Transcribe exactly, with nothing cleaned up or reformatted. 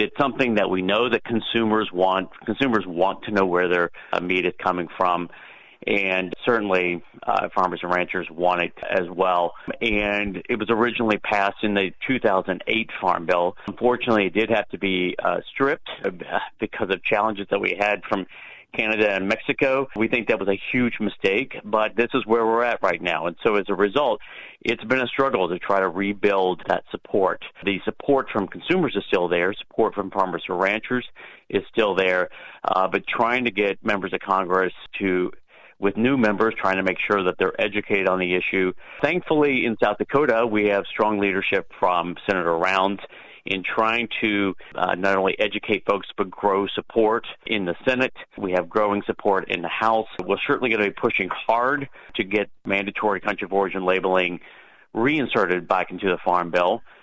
It's something that we know that consumers want. Consumers want to know where their uh, meat is coming from. And certainly uh, farmers and ranchers want it as well. And it was originally passed in the two thousand eight Farm Bill. Unfortunately, it did have to be uh, stripped because of challenges that we had from Canada and Mexico. We think that was a huge mistake, but this is where we're at right now. And so as a result, it's been a struggle to try to rebuild that support. The support from consumers is still there. Support from farmers and ranchers is still there. Uh, but trying to get members of Congress to with new members, trying to make sure that they're educated on the issue. Thankfully, in South Dakota, we have strong leadership from Senator Rounds in trying to uh, not only educate folks, but grow support in the Senate. We have growing support in the House. We're certainly going to be pushing hard to get mandatory country of origin labeling reinserted back into the Farm Bill.